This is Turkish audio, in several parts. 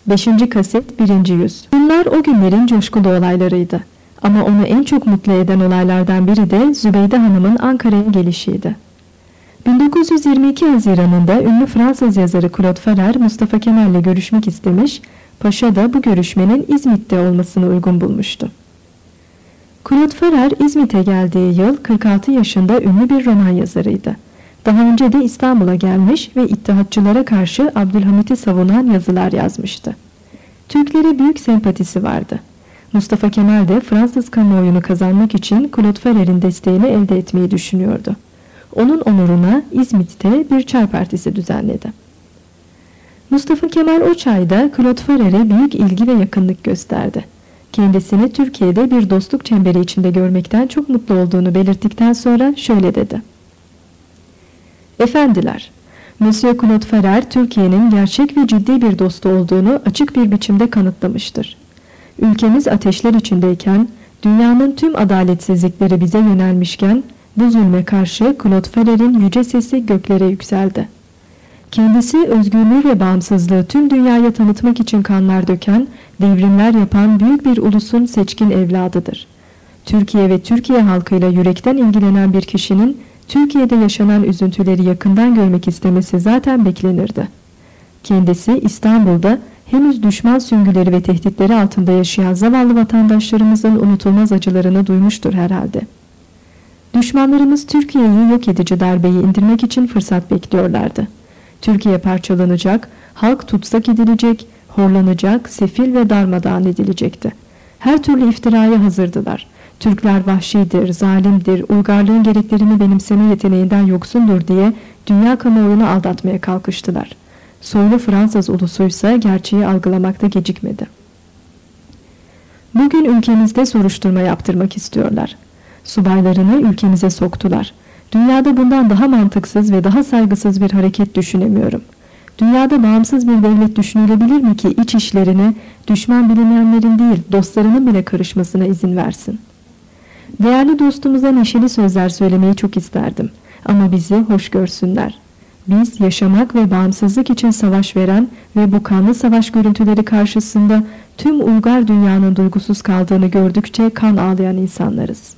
5. kaset 1. yüz. Bunlar o günlerin coşkulu olaylarıydı. Ama onu en çok mutlu eden olaylardan biri de Zübeyde Hanım'ın Ankara'ya gelişiydi. 1922 Haziran'ında ünlü Fransız yazarı Claude Farrar Mustafa Kemal'le görüşmek istemiş, Paşa da bu görüşmenin İzmit'te olmasını uygun bulmuştu. Claude Farrar İzmit'e geldiği yıl 46 yaşında ünlü bir roman yazarıydı. Daha önce de İstanbul'a gelmiş ve İttihatçılara karşı Abdülhamit'i savunan yazılar yazmıştı. Türklere büyük sempatisi vardı. Mustafa Kemal de Fransız kamuoyunu kazanmak için Claude Farrar'in desteğini elde etmeyi düşünüyordu. Onun onuruna İzmit'te bir çay partisi düzenledi. Mustafa Kemal o çayda Claude Farrar'e büyük ilgi ve yakınlık gösterdi. Kendisini Türkiye'de bir dostluk çemberi içinde görmekten çok mutlu olduğunu belirttikten sonra şöyle dedi. Efendiler, Monsieur Claude Farrar Türkiye'nin gerçek ve ciddi bir dostu olduğunu açık bir biçimde kanıtlamıştır. Ülkemiz ateşler içindeyken, dünyanın tüm adaletsizlikleri bize yönelmişken, bu zulme karşı Claude Farrar'in yüce sesi göklere yükseldi. Kendisi özgürlüğü ve bağımsızlığı tüm dünyaya tanıtmak için kanlar döken, devrimler yapan büyük bir ulusun seçkin evladıdır. Türkiye ve Türkiye halkıyla yürekten ilgilenen bir kişinin Türkiye'de yaşanan üzüntüleri yakından görmek istemesi zaten beklenirdi. Kendisi İstanbul'da henüz düşman süngüleri ve tehditleri altında yaşayan zavallı vatandaşlarımızın unutulmaz acılarını duymuştur herhalde. Düşmanlarımız Türkiye'yi yok edici darbeyi indirmek için fırsat bekliyorlardı. Türkiye parçalanacak, halk tutsak edilecek, horlanacak, sefil ve darmadağın edilecekti. Her türlü iftiraya hazırdılar. Türkler vahşidir, zalimdir, uygarlığın gereklerini benimseme yeteneğinden yoksundur diye dünya kamuoyunu aldatmaya kalkıştılar. Soylu Fransız ulusuysa gerçeği algılamakta gecikmedi. Bugün ülkemizde soruşturma yaptırmak istiyorlar. Subaylarını ülkemize soktular. Dünyada bundan daha mantıksız ve daha saygısız bir hareket düşünemiyorum. Dünyada bağımsız bir devlet düşünülebilir mi ki iç işlerine düşman bilinenlerin değil dostlarının bile karışmasına izin versin? Değerli dostumuza neşeli sözler söylemeyi çok isterdim ama bizi hoş görsünler. Biz yaşamak ve bağımsızlık için savaş veren ve bu kanlı savaş görüntüleri karşısında tüm uygar dünyanın duygusuz kaldığını gördükçe kan ağlayan insanlarız.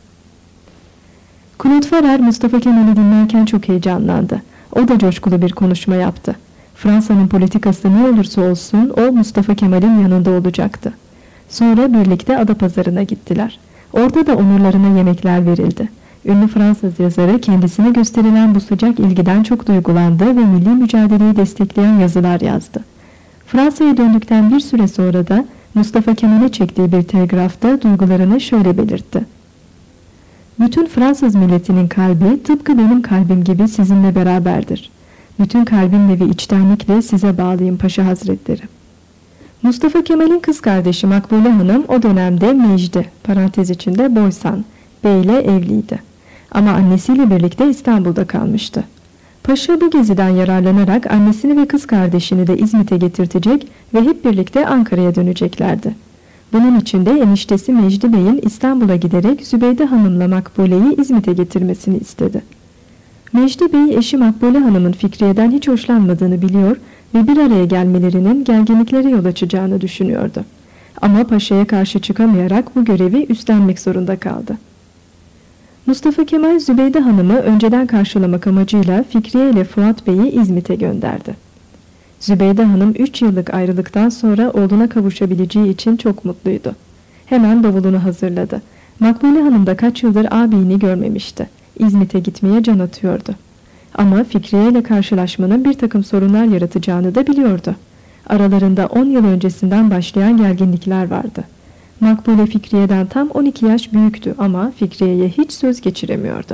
Claude Farrar Mustafa Kemal'i dinlerken çok heyecanlandı. O da coşkulu bir konuşma yaptı. Fransa'nın politikası ne olursa olsun o Mustafa Kemal'in yanında olacaktı. Sonra birlikte Adapazarı'na gittiler. Orada da onurlarına yemekler verildi. Ünlü Fransız yazarı kendisine gösterilen bu sıcak ilgiden çok duygulandı ve milli mücadeleyi destekleyen yazılar yazdı. Fransa'ya döndükten bir süre sonra da Mustafa Kemal'e çektiği bir telgrafta duygularını şöyle belirtti. Bütün Fransız milletinin kalbi tıpkı benim kalbim gibi sizinle beraberdir. Bütün kalbimle ve içtenlikle size bağlıyım Paşa Hazretleri. Mustafa Kemal'in kız kardeşi Makbule Hanım o dönemde Mecdi, parantez içinde Boysan, Bey'le evliydi. Ama annesiyle birlikte İstanbul'da kalmıştı. Paşa bu geziden yararlanarak annesini ve kız kardeşini de İzmit'e getirtecek ve hep birlikte Ankara'ya döneceklerdi. Bunun için de eniştesi Mecdi Bey'in İstanbul'a giderek Zübeyde Hanım'la Makbule'yi İzmit'e getirmesini istedi. Mecdi Bey eşi Makbule Hanım'ın Fikriye'den hiç hoşlanmadığını biliyor ve bir araya gelmelerinin gerginliklere yol açacağını düşünüyordu. Ama Paşa'ya karşı çıkamayarak bu görevi üstlenmek zorunda kaldı. Mustafa Kemal Zübeyde Hanım'ı önceden karşılamak amacıyla Fikriye ile Fuat Bey'i İzmit'e gönderdi. Zübeyde Hanım 3 yıllık ayrılıktan sonra oğluna kavuşabileceği için çok mutluydu. Hemen bavulunu hazırladı. Makbule Hanım da kaç yıldır ağabeyini görmemişti. İzmit'e gitmeye can atıyordu. Ama Fikriye ile karşılaşmanın bir takım sorunlar yaratacağını da biliyordu. Aralarında 10 yıl öncesinden başlayan gerginlikler vardı. Makbule Fikriye'den tam 12 yaş büyüktü ama Fikriye'ye hiç söz geçiremiyordu.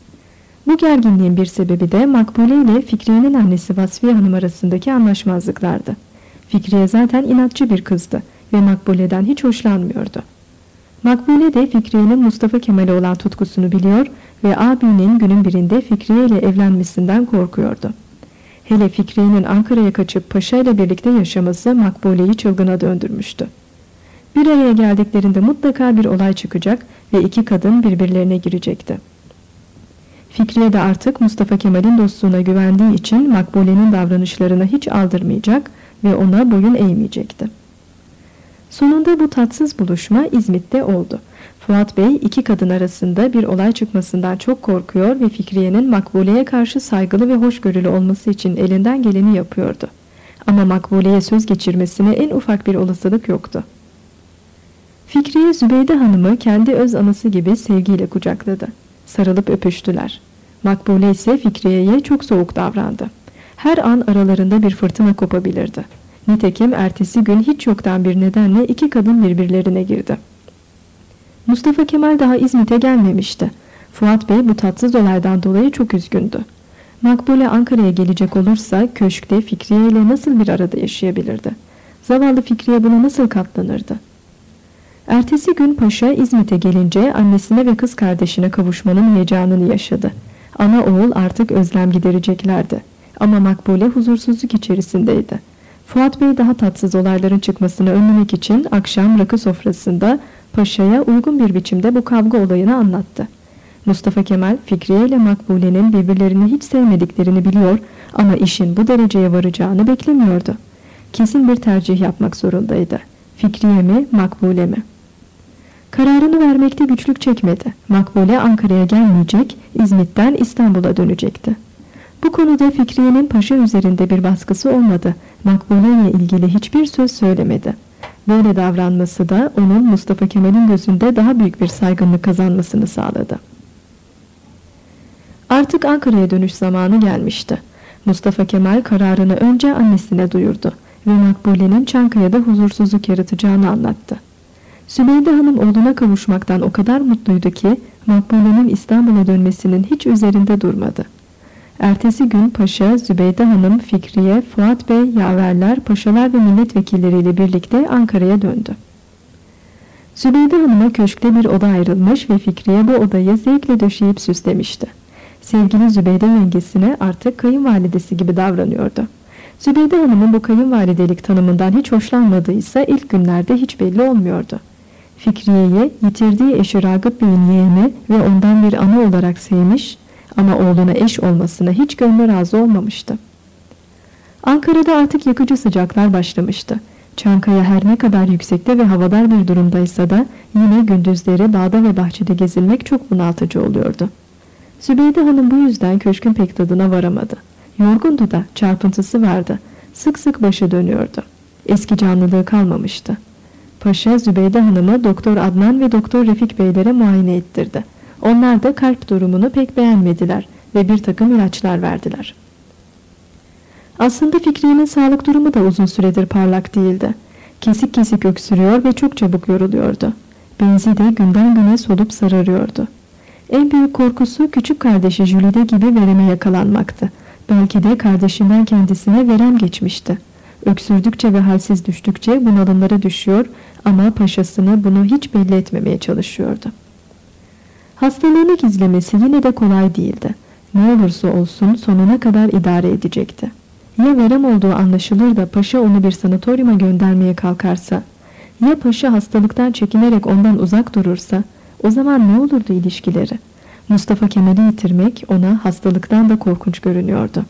Bu gerginliğin bir sebebi de Makbule ile Fikriye'nin annesi Vasfiye Hanım arasındaki anlaşmazlıklardı. Fikriye zaten inatçı bir kızdı ve Makbule'den hiç hoşlanmıyordu. Makbule de Fikriye'nin Mustafa Kemal'e olan tutkusunu biliyor ve abinin günün birinde Fikriye ile evlenmesinden korkuyordu. Hele Fikriye'nin Ankara'ya kaçıp Paşa ile birlikte yaşaması Makbule'yi çılgına döndürmüştü. Bir araya geldiklerinde mutlaka bir olay çıkacak ve iki kadın birbirlerine girecekti. Fikriye de artık Mustafa Kemal'in dostluğuna güvendiği için Makbule'nin davranışlarına hiç aldırmayacak ve ona boyun eğmeyecekti. Sonunda bu tatsız buluşma İzmit'te oldu. Fuat Bey iki kadın arasında bir olay çıkmasından çok korkuyor ve Fikriye'nin Makbule'ye karşı saygılı ve hoşgörülü olması için elinden geleni yapıyordu. Ama Makbule'ye söz geçirmesine en ufak bir olasılık yoktu. Fikriye Zübeyde Hanım'ı kendi öz anası gibi sevgiyle kucakladı. Sarılıp öpüştüler. Makbule ise Fikriye'ye çok soğuk davrandı. Her an aralarında bir fırtına kopabilirdi. Nitekim ertesi gün hiç yoktan bir nedenle iki kadın birbirlerine girdi. Mustafa Kemal daha İzmit'e gelmemişti. Fuat Bey bu tatsız olaydan dolayı çok üzgündü. Makbule Ankara'ya gelecek olursa köşkte Fikriye ile nasıl bir arada yaşayabilirdi? Zavallı Fikriye buna nasıl katlanırdı? Ertesi gün Paşa İzmit'e gelince annesine ve kız kardeşine kavuşmanın heyecanını yaşadı. Ana oğul artık özlem gidereceklerdi. Ama Makbule huzursuzluk içerisindeydi. Fuat Bey daha tatsız olayların çıkmasını önlemek için akşam rakı sofrasında Paşa'ya uygun bir biçimde bu kavga olayını anlattı. Mustafa Kemal, Fikriye ile Makbule'nin birbirlerini hiç sevmediklerini biliyor ama işin bu dereceye varacağını beklemiyordu. Kesin bir tercih yapmak zorundaydı. Fikriye mi, Makbule mi? Kararını vermekte güçlük çekmedi. Makbule Ankara'ya gelmeyecek, İzmit'ten İstanbul'a dönecekti. Bu konuda Fikriye'nin Paşa üzerinde bir baskısı olmadı. Makbule ile ilgili hiçbir söz söylemedi. Böyle davranması da onun Mustafa Kemal'in gözünde daha büyük bir saygınlık kazanmasını sağladı. Artık Ankara'ya dönüş zamanı gelmişti. Mustafa Kemal kararını önce annesine duyurdu ve Makbule'nin Çankaya'da huzursuzluk yaratacağını anlattı. Zübeyde Hanım oğluna kavuşmaktan o kadar mutluydu ki Makbule'nin İstanbul'a dönmesinin hiç üzerinde durmadı. Ertesi gün Paşa, Zübeyde Hanım, Fikriye, Fuat Bey, yaverler, paşalar ve milletvekilleriyle birlikte Ankara'ya döndü. Zübeyde Hanım'a köşkte bir oda ayrılmış ve Fikriye bu odayı zevkle döşeyip süslemişti. Sevgili Zübeyde yengesine artık kayınvalidesi gibi davranıyordu. Zübeyde Hanım'ın bu kayınvalidelik tanımından hiç hoşlanmadıysa ilk günlerde hiç belli olmuyordu. Fikriye'yi yitirdiği eşi Ragıp Bey'in yeğeni ve ondan bir ana olarak sevmiş ama oğluna eş olmasına hiç gönlü razı olmamıştı. Ankara'da artık yakıcı sıcaklar başlamıştı. Çankaya her ne kadar yüksekte ve havadar bir durumdaysa da yine gündüzleri dağda ve bahçede gezilmek çok bunaltıcı oluyordu. Zübeyde Hanım bu yüzden köşkün pek tadına varamadı. Yorgundu da çarpıntısı vardı. Sık sık başı dönüyordu. Eski canlılığı kalmamıştı. Paşa Zübeyde Hanım'ı Doktor Adnan ve Doktor Refik Beylere muayene ettirdi. Onlar da kalp durumunu pek beğenmediler ve bir takım ilaçlar verdiler. Aslında Fikriye'nin sağlık durumu da uzun süredir parlak değildi. Kesik kesik öksürüyor ve çok çabuk yoruluyordu. Benzi de günden güne solup sararıyordu. En büyük korkusu küçük kardeşi Jülide gibi vereme yakalanmaktı. Belki de kardeşinden kendisine verem geçmişti. Öksürdükçe ve halsiz düştükçe bunalımlara düşüyor ama paşasını bunu hiç belli etmemeye çalışıyordu. Hastalığını gizlemesi yine de kolay değildi. Ne olursa olsun sonuna kadar idare edecekti. Ya verem olduğu anlaşılır da paşa onu bir sanatoryuma göndermeye kalkarsa, ya paşa hastalıktan çekinerek ondan uzak durursa, o zaman ne olurdu ilişkileri? Mustafa Kemal'i yitirmek ona hastalıktan da korkunç görünüyordu.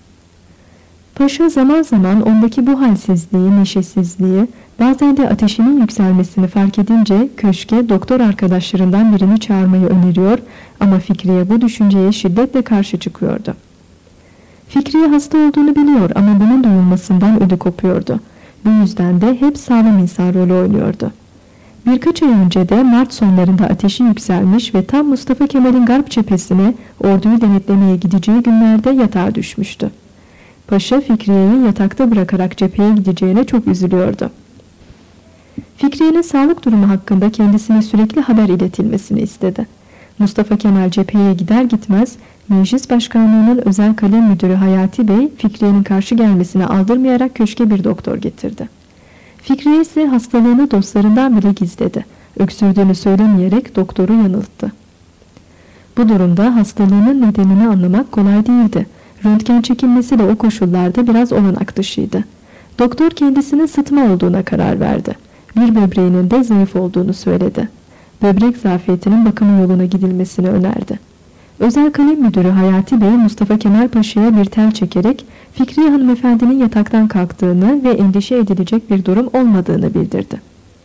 Paşa zaman zaman ondaki bu halsizliği, neşesizliği, bazen de ateşinin yükselmesini fark edince köşke doktor arkadaşlarından birini çağırmayı öneriyor ama Fikriye bu düşünceye şiddetle karşı çıkıyordu. Fikriye hasta olduğunu biliyor ama bunun duyulmasından ödü kopuyordu. Bu yüzden de hep sağlam insan rolü oynuyordu. Birkaç ay önce de Mart sonlarında ateşi yükselmiş ve tam Mustafa Kemal'in Garp cephesine orduyu denetlemeye gideceği günlerde yatağa düşmüştü. Paşa Fikriye'yi yatakta bırakarak cepheye gideceğine çok üzülüyordu. Fikriye'nin sağlık durumu hakkında kendisine sürekli haber iletilmesini istedi. Mustafa Kemal cepheye gider gitmez Meclis Başkanlığı'nın özel kalem müdürü Hayati Bey Fikriye'nin karşı gelmesine aldırmayarak köşke bir doktor getirdi. Fikriye ise hastalığını dostlarından bile gizledi. Öksürdüğünü söylemeyerek doktoru yanılttı. Bu durumda hastalığının nedenini anlamak kolay değildi. Röntgen çekilmesi de o koşullarda biraz olanak dışıydı. Doktor kendisinin sıtma olduğuna karar verdi. Bir böbreğinin de zayıf olduğunu söyledi. Böbrek zafiyetinin bakımı yoluna gidilmesini önerdi. Özel kalem müdürü Hayati Bey Mustafa Kemal Paşa'ya bir tel çekerek Fikriye hanımefendinin yataktan kalktığını ve endişe edilecek bir durum olmadığını bildirdi.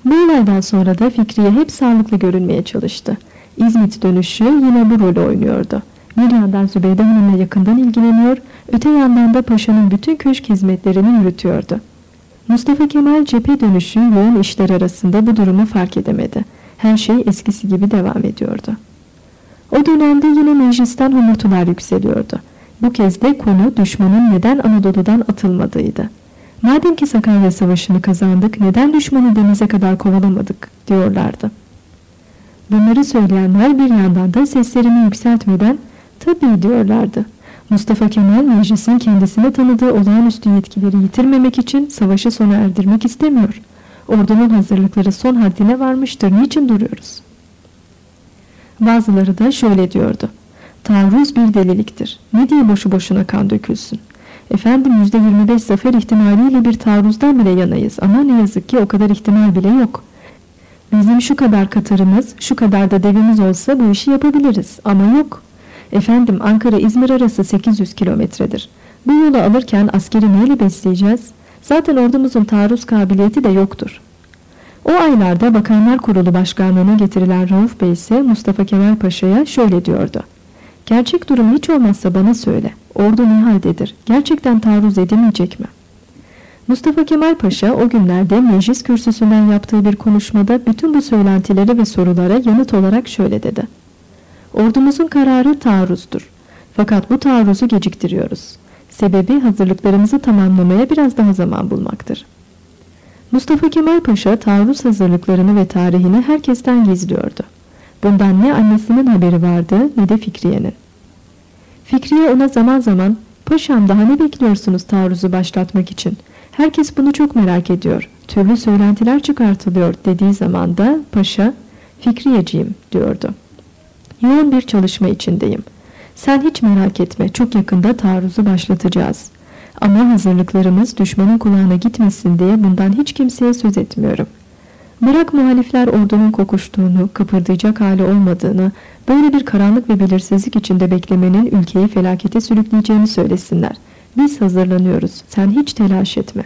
Bu olaydan sonra da Fikriye hep sağlıklı görünmeye çalıştı. İzmit dönüşü yine bu rolü oynuyordu. Bir yandan Zübeyde Hanım'la yakından ilgileniyor, öte yandan da paşanın bütün köşk hizmetlerini yürütüyordu. Mustafa Kemal cephe dönüşü yoğun işler arasında bu durumu fark edemedi. Her şey eskisi gibi devam ediyordu. O dönemde yine meclisten homurtular yükseliyordu. Bu kez de konu düşmanın neden Anadolu'dan atılmadığıydı. Madem ki Sakarya Savaşı'nı kazandık, neden düşmanı denize kadar kovalamadık diyorlardı. Bunları söyleyenler bir yandan da seslerini yükseltmeden tabii diyorlardı. Mustafa Kemal meclisin kendisine tanıdığı olağanüstü yetkileri yitirmemek için savaşı sona erdirmek istemiyor. Ordunun hazırlıkları son haddine varmıştır. Niçin duruyoruz? Bazıları da şöyle diyordu. Taarruz bir deliliktir. Ne diye boşu boşuna kan dökülsün? Efendim %25 zafer ihtimaliyle bir taarruzdan bile yanayız ama ne yazık ki o kadar ihtimal bile yok. Bizim şu kadar katırımız, şu kadar da devimiz olsa bu işi yapabiliriz ama yok. Efendim Ankara-İzmir arası 800 kilometredir. Bu yolu alırken askeri neyle besleyeceğiz? Zaten ordumuzun taarruz kabiliyeti de yoktur. O aylarda Bakanlar Kurulu Başkanlığı'na getirilen Rauf Bey ise Mustafa Kemal Paşa'ya şöyle diyordu. Gerçek durumu hiç olmazsa bana söyle. Ordu ne haldedir? Gerçekten taarruz edemeyecek mi? Mustafa Kemal Paşa o günlerde meclis kürsüsünden yaptığı bir konuşmada bütün bu söylentileri ve sorulara yanıt olarak şöyle dedi. Ordumuzun kararı taarruzdur. Fakat bu taarruzu geciktiriyoruz. Sebebi hazırlıklarımızı tamamlamaya biraz daha zaman bulmaktır. Mustafa Kemal Paşa taarruz hazırlıklarını ve tarihini herkesten gizliyordu. Bundan ne annesinin haberi vardı ne de Fikriye'nin. Fikriye ona zaman zaman "Paşam daha ne bekliyorsunuz taarruzu başlatmak için? Herkes bunu çok merak ediyor. Türlü söylentiler çıkartılıyor" dediği zaman da Paşa "Fikriyeciğim" diyordu. "Yoğun bir çalışma içindeyim. Sen hiç merak etme, çok yakında taarruzu başlatacağız. Ama hazırlıklarımız düşmanın kulağına gitmesin diye bundan hiç kimseye söz etmiyorum. Bırak muhalifler ordunun kokuştuğunu, kıpırdayacak hali olmadığını, böyle bir karanlık ve belirsizlik içinde beklemenin ülkeyi felakete sürükleyeceğini söylesinler. Biz hazırlanıyoruz, sen hiç telaş etme."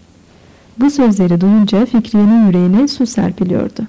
Bu sözleri duyunca Fikriye'nin yüreğine su serpiliyordu.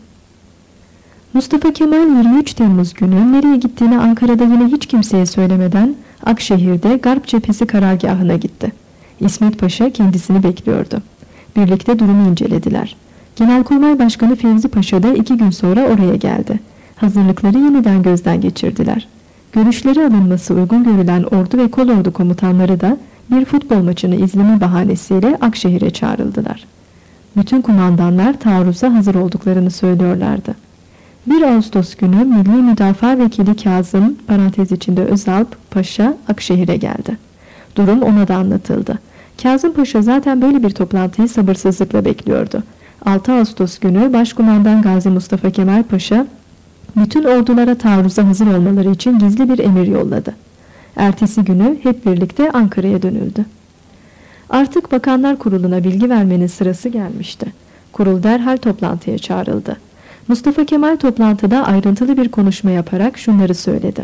Mustafa Kemal 23 Temmuz günü nereye gittiğini Ankara'da yine hiç kimseye söylemeden Akşehir'de Garp Cephesi karargahına gitti. İsmet Paşa kendisini bekliyordu. Birlikte durumu incelediler. Genelkurmay Başkanı Fevzi Paşa da 2 gün sonra oraya geldi. Hazırlıkları yeniden gözden geçirdiler. Görüşleri alınması uygun görülen ordu ve kolordu komutanları da bir futbol maçını izleme bahanesiyle Akşehir'e çağrıldılar. Bütün kumandanlar taarruza hazır olduklarını söylüyorlardı. 1 Ağustos günü Milli Müdafaa Vekili Kazım parantez içinde Özalp Paşa Akşehir'e geldi. Durum ona da anlatıldı. Kazım Paşa zaten böyle bir toplantıyı sabırsızlıkla bekliyordu. 6 Ağustos günü Başkumandan Gazi Mustafa Kemal Paşa bütün ordulara taarruza hazır olmaları için gizli bir emir yolladı. Ertesi günü hep birlikte Ankara'ya dönüldü. Artık Bakanlar Kurulu'na bilgi vermenin sırası gelmişti. Kurul derhal toplantıya çağrıldı. Mustafa Kemal toplantıda ayrıntılı bir konuşma yaparak şunları söyledi.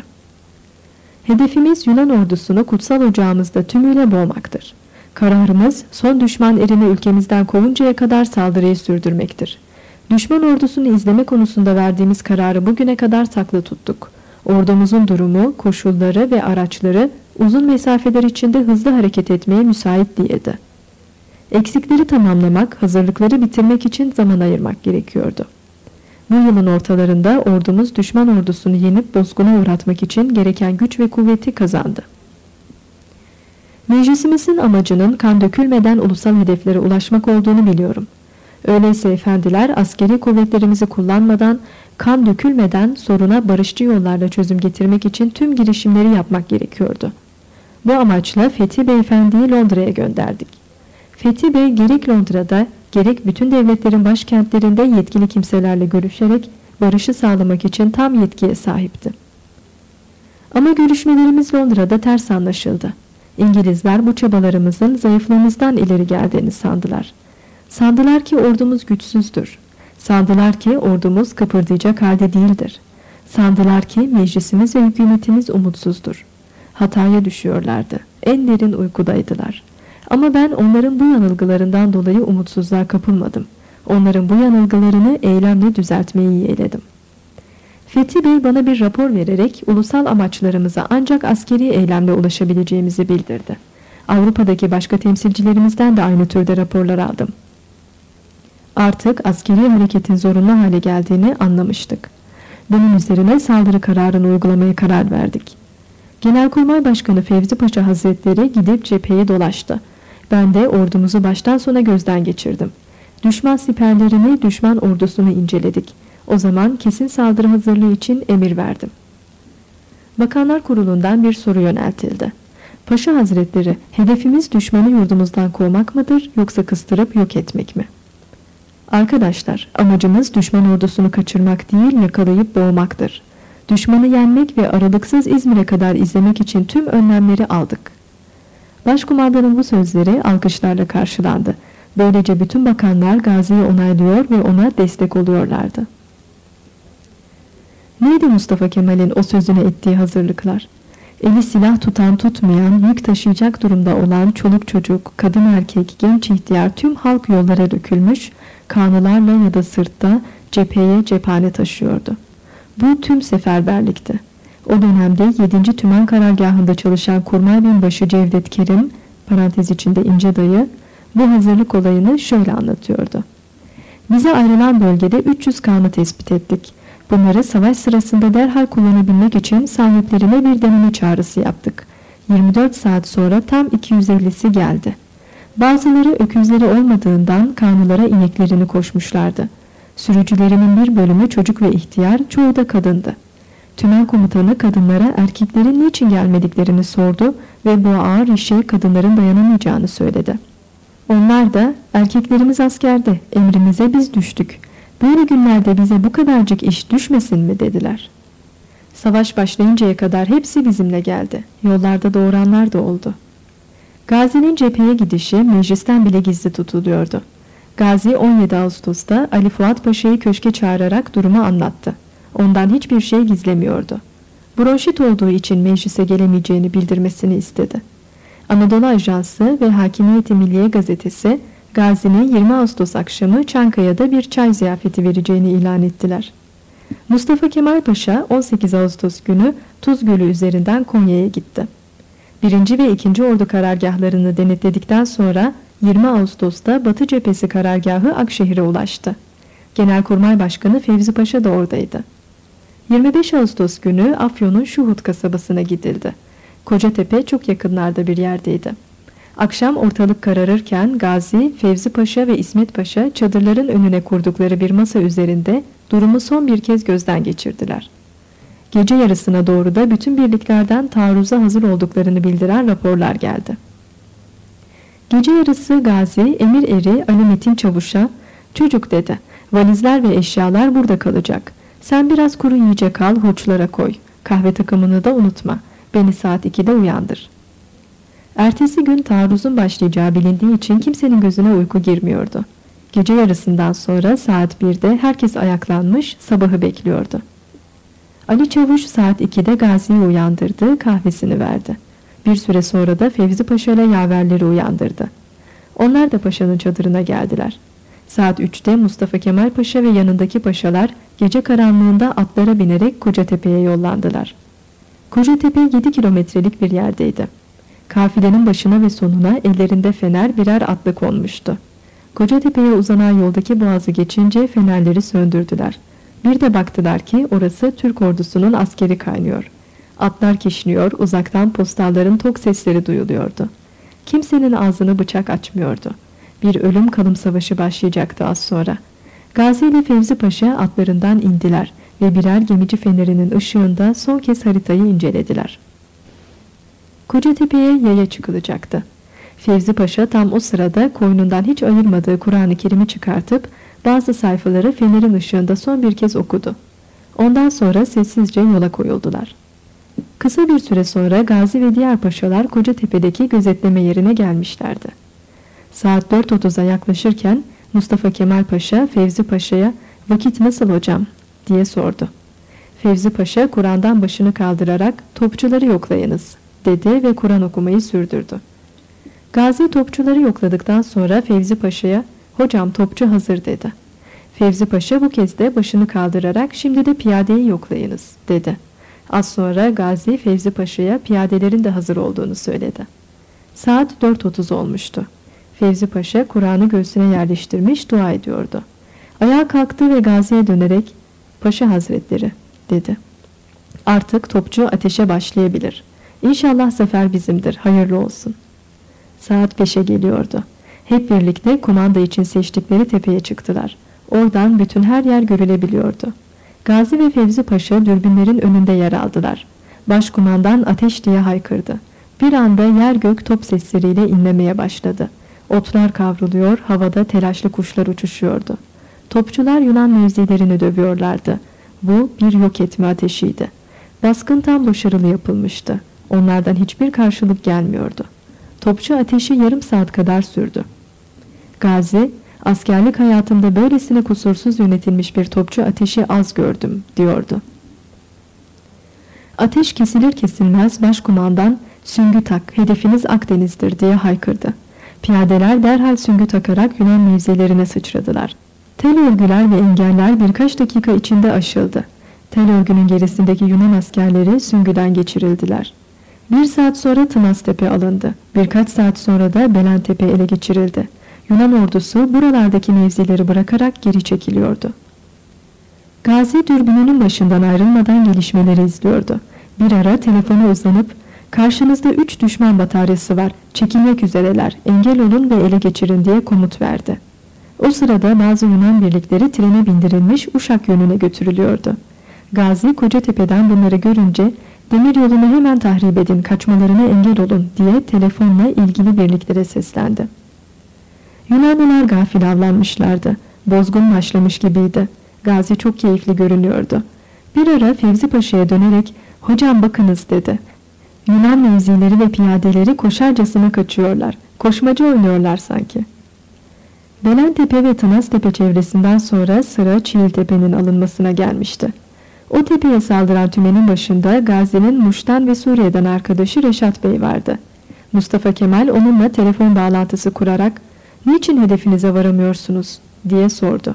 "Hedefimiz Yunan ordusunu kutsal ocağımızda tümüyle boğmaktır. Kararımız son düşman erini ülkemizden kovuncaya kadar saldırıyı sürdürmektir. Düşman ordusunu izleme konusunda verdiğimiz kararı bugüne kadar saklı tuttuk. Ordumuzun durumu, koşulları ve araçları uzun mesafeler içinde hızlı hareket etmeye müsait değildi. Eksikleri tamamlamak, hazırlıkları bitirmek için zaman ayırmak gerekiyordu. Bu yılın ortalarında ordumuz düşman ordusunu yenip bozguna uğratmak için gereken güç ve kuvveti kazandı. Meclisimizin amacının kan dökülmeden ulusal hedeflere ulaşmak olduğunu biliyorum. Öyleyse efendiler askeri kuvvetlerimizi kullanmadan, kan dökülmeden soruna barışçı yollarla çözüm getirmek için tüm girişimleri yapmak gerekiyordu. Bu amaçla Fethi Beyefendi'yi Londra'ya gönderdik. Fethi Bey gerek Londra'da gerek bütün devletlerin başkentlerinde yetkili kimselerle görüşerek barışı sağlamak için tam yetkiye sahipti. Ama görüşmelerimiz Londra'da ters anlaşıldı. İngilizler bu çabalarımızın zayıflığımızdan ileri geldiğini sandılar. Sandılar ki ordumuz güçsüzdür. Sandılar ki ordumuz kıpırdayacak halde değildir. Sandılar ki meclisimiz ve hükümetimiz umutsuzdur. Hataya düşüyorlardı. En derin uykudaydılar. Ama ben onların bu yanılgılarından dolayı umutsuzluğa kapılmadım. Onların bu yanılgılarını eylemle düzeltmeyi yeğledim. Fethi Bey bana bir rapor vererek ulusal amaçlarımıza ancak askeri eylemle ulaşabileceğimizi bildirdi. Avrupa'daki başka temsilcilerimizden de aynı türde raporlar aldım. Artık askeri hareketin zorunlu hale geldiğini anlamıştık. Bunun üzerine saldırı kararını uygulamaya karar verdik. Genelkurmay Başkanı Fevzi Paşa Hazretleri gidip cepheye dolaştı. Ben de ordumuzu baştan sona gözden geçirdim. Düşman siperlerini, düşman ordusunu inceledik. O zaman kesin saldırı hazırlığı için emir verdim. Bakanlar Kurulu'ndan bir soru yöneltildi. Paşa Hazretleri, hedefimiz düşmanı yurdumuzdan kovmak mıdır yoksa kıstırıp yok etmek mi? Arkadaşlar, amacımız düşman ordusunu kaçırmak değil, yakalayıp boğmaktır. Düşmanı yenmek ve aralıksız İzmir'e kadar izlemek için tüm önlemleri aldık. Başkumandanın bu sözleri alkışlarla karşılandı. Böylece bütün bakanlar Gazi'yi onaylıyor ve ona destek oluyorlardı. Neydi Mustafa Kemal'in o sözüne ettiği hazırlıklar? Eli silah tutan tutmayan, yük taşıyacak durumda olan çoluk çocuk, kadın erkek, genç ihtiyar tüm halk yollara dökülmüş, kanılarla ya da sırtta cepheye cephane taşıyordu. Bu tüm seferberlikti. O dönemde 7. Tümen Karargahı'nda çalışan Kurmay Binbaşı Cevdet Kerim, parantez içinde İnce Dayı, bu hazırlık olayını şöyle anlatıyordu. Bize ayrılan bölgede 300 kanı tespit ettik. Bunları savaş sırasında derhal kullanabilmek için sahiplerine bir deneme çağrısı yaptık. 24 saat sonra tam 250'si geldi. Bazıları öküzleri olmadığından kanılara ineklerini koşmuşlardı. Sürücülerimin bir bölümü çocuk ve ihtiyar, çoğu da kadındı. Tümen komutanı kadınlara erkeklerin niçin gelmediklerini sordu ve bu ağır işe kadınların dayanamayacağını söyledi. Onlar da erkeklerimiz askerde, emrimize biz düştük. Böyle günlerde bize bu kadarcık iş düşmesin mi dediler. Savaş başlayıncaya kadar hepsi bizimle geldi. Yollarda doğuranlar da oldu. Gazi'nin cepheye gidişi meclisten bile gizli tutuluyordu. Gazi 17 Ağustos'ta Ali Fuat Paşa'yı köşke çağırarak durumu anlattı. Ondan hiçbir şey gizlemiyordu. Bronşit olduğu için meclise gelemeyeceğini bildirmesini istedi. Anadolu Ajansı ve Hakimiyeti Milliye Gazetesi Gazi'nin 20 Ağustos akşamı Çankaya'da bir çay ziyafeti vereceğini ilan ettiler. Mustafa Kemal Paşa 18 Ağustos günü Tuz Gölü üzerinden Konya'ya gitti. 1. ve 2. Ordu karargahlarını denetledikten sonra 20 Ağustos'ta Batı Cephesi karargahı Akşehir'e ulaştı. Genelkurmay Başkanı Fevzi Paşa da oradaydı. 25 Ağustos günü Afyon'un Şuhut kasabasına gidildi. Kocatepe çok yakınlarda bir yerdeydi. Akşam ortalık kararırken Gazi, Fevzi Paşa ve İsmet Paşa çadırların önüne kurdukları bir masa üzerinde durumu son bir kez gözden geçirdiler. Gece yarısına doğru da bütün birliklerden taarruza hazır olduklarını bildiren raporlar geldi. Gece yarısı Gazi, emir eri Ali Metin Çavuş'a, "Çocuk," dedi, "valizler ve eşyalar burada kalacak. Sen biraz kuru yiyecek al, hoçlara koy. Kahve takımını da unutma. Beni saat 2'de uyandır." Ertesi gün taarruzun başlayacağı bilindiği için kimsenin gözüne uyku girmiyordu. Gece yarısından sonra saat 1'de herkes ayaklanmış, sabahı bekliyordu. Ali Çavuş saat 2'de Gazi'yi uyandırdı, kahvesini verdi. Bir süre sonra da Fevzi Paşa ile yaverleri uyandırdı. Onlar da paşanın çadırına geldiler. Saat 3'te Mustafa Kemal Paşa ve yanındaki paşalar gece karanlığında atlara binerek Kocatepe'ye yollandılar. Kocatepe 7 kilometrelik bir yerdeydi. Kafilenin başına ve sonuna ellerinde fener birer atlı konmuştu. Kocatepe'ye uzanan yoldaki boğazı geçince fenerleri söndürdüler. Bir de baktılar ki orası Türk ordusunun askeri kaynıyor. Atlar kişniyor, uzaktan postalların tok sesleri duyuluyordu. Kimsenin ağzını bıçak açmıyordu. Bir ölüm kalım savaşı başlayacaktı az sonra. Gazi ile Fevzi Paşa atlarından indiler ve birer gemici fenerinin ışığında son kez haritayı incelediler. Kocatepe'ye yaya çıkılacaktı. Fevzi Paşa tam o sırada koynundan hiç ayırmadığı Kur'an-ı Kerim'i çıkartıp bazı sayfaları fenerin ışığında son bir kez okudu. Ondan sonra sessizce yola koyuldular. Kısa bir süre sonra Gazi ve diğer paşalar Kocatepe'deki gözetleme yerine gelmişlerdi. Saat 4.30'a yaklaşırken Mustafa Kemal Paşa Fevzi Paşa'ya "Vakit nasıl hocam?" diye sordu. Fevzi Paşa Kur'an'dan başını kaldırarak "Topçuları yoklayınız," dedi ve Kur'an okumayı sürdürdü. Gazi topçuları yokladıktan sonra Fevzi Paşa'ya "Hocam, topçu hazır," dedi. Fevzi Paşa bu kez de başını kaldırarak "Şimdi de piyadeyi yoklayınız," dedi. Az sonra Gazi Fevzi Paşa'ya piyadelerin de hazır olduğunu söyledi. Saat 4:30 olmuştu. Fevzi Paşa Kur'an'ı göğsüne yerleştirmiş dua ediyordu. Ayağa kalktı ve Gazi'ye dönerek "Paşa Hazretleri," dedi. "Artık topçu ateşe başlayabilir. İnşallah zafer bizimdir. Hayırlı olsun." Saat 5'e geliyordu. Hep birlikte kumanda için seçtikleri tepeye çıktılar. Oradan bütün her yer görülebiliyordu. Gazi ve Fevzi Paşa dürbünlerin önünde yer aldılar. Başkumandan "Ateş!" diye haykırdı. Bir anda yer gök top sesleriyle inlemeye başladı. Otlar kavruluyor, havada telaşlı kuşlar uçuşuyordu. Topçular Yunan mevzilerini dövüyorlardı. Bu bir yok etme ateşiydi. Baskın tam başarılı yapılmıştı. Onlardan hiçbir karşılık gelmiyordu. Topçu ateşi yarım saat kadar sürdü. Gazi, "Askerlik hayatımda böylesine kusursuz yönetilmiş bir topçu ateşi az gördüm," diyordu. Ateş kesilir kesilmez başkumandan "Süngü tak, hedefiniz Akdeniz'dir," diye haykırdı. Piyadeler derhal süngü takarak Yunan mevzilerine sıçradılar. Tel örgüler ve engeller birkaç dakika içinde aşıldı. Tel örgünün gerisindeki Yunan askerleri süngüden geçirildiler. 1 saat sonra Tınaztepe alındı. Birkaç saat sonra da Belentepe ele geçirildi. Yunan ordusu buralardaki mevzileri bırakarak geri çekiliyordu. Gazi dürbününün başından ayrılmadan gelişmeleri izliyordu. Bir ara telefona uzanıp "Karşınızda 3 düşman bataryası var. Çekilmek üzereler. Engel olun ve ele geçirin," diye komut verdi. O sırada bazı Yunan birlikleri trene bindirilmiş Uşak yönüne götürülüyordu. Gazi Kocatepe'den bunları görünce "Demiryolunu hemen tahrip edin, kaçmalarına engel olun," diye telefonla ilgili birliklere seslendi. Yunanlılar gafil avlanmışlardı. Bozgun başlamış gibiydi. Gazi çok keyifli görünüyordu. Bir ara Fevzi Paşa'ya dönerek "Hocam bakınız," dedi. "Yunan mevzileri ve piyadeleri koşarcasına kaçıyorlar. Koşmacı oynuyorlar sanki." Belentepe ve Tınaztepe çevresinden sonra sıra Çiğiltepe'nin alınmasına gelmişti. O tepeye saldıran tümenin başında Gazi'nin Muş'tan ve Suriye'den arkadaşı Reşat Bey vardı. Mustafa Kemal onunla telefon bağlantısı kurarak "Niçin hedefinize varamıyorsunuz?" diye sordu.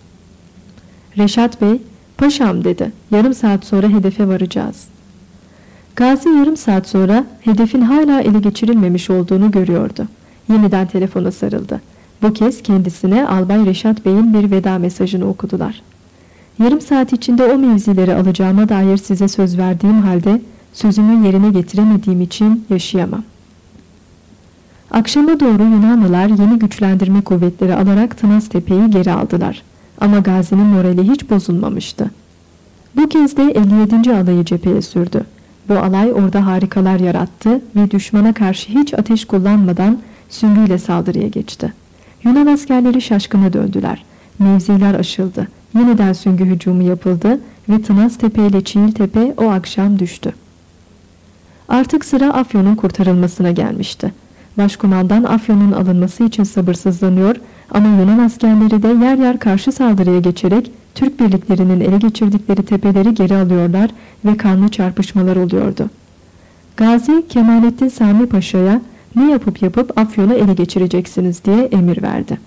Reşat Bey, "Paşam," dedi. "Yarım saat sonra hedefe varacağız." Gazi yarım saat sonra hedefin hala ele geçirilmemiş olduğunu görüyordu. Yeniden telefona sarıldı. Bu kez kendisine Albay Reşat Bey'in bir veda mesajını okudular. "Yarım saat içinde o mevzileri alacağıma dair size söz verdiğim halde sözümü yerine getiremediğim için yaşayamam." Akşama doğru Yunanlılar yeni güçlendirme kuvvetleri alarak Tınaztepe'yi geri aldılar. Ama Gazi'nin morali hiç bozulmamıştı. Bu kez de 57. alayı cepheye sürdü. Bu alay orada harikalar yarattı ve düşmana karşı hiç ateş kullanmadan süngüyle saldırıya geçti. Yunan askerleri şaşkına döndüler. Mevziler aşıldı. Yeniden süngü hücumu yapıldı ve Tınaztepe ile Çiğiltepe o akşam düştü. Artık sıra Afyon'un kurtarılmasına gelmişti. Başkumandan Afyon'un alınması için sabırsızlanıyor ama Yunan askerleri de yer yer karşı saldırıya geçerek Türk birliklerinin ele geçirdikleri tepeleri geri alıyorlar ve kanlı çarpışmalar oluyordu. Gazi Kemalettin Sami Paşa'ya "Ne yapıp Afyon'u ele geçireceksiniz?" diye emir verdi.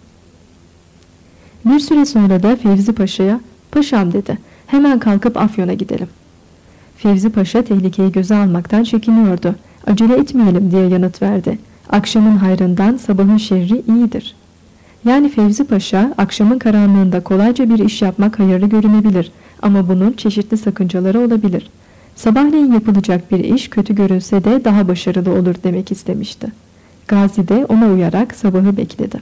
Bir süre sonra da Fevzi Paşa'ya "Paşam," dedi, "hemen kalkıp Afyon'a gidelim." Fevzi Paşa tehlikeyi göze almaktan çekiniyordu. "Acele etmeyelim," diye yanıt verdi. "Akşamın hayrından sabahın şerri iyidir." Yani Fevzi Paşa, akşamın karanlığında kolayca bir iş yapmak hayırlı görünebilir ama bunun çeşitli sakıncaları olabilir. Sabahleyin yapılacak bir iş kötü görünse de daha başarılı olur demek istemişti. Gazi de ona uyarak sabahı bekledi.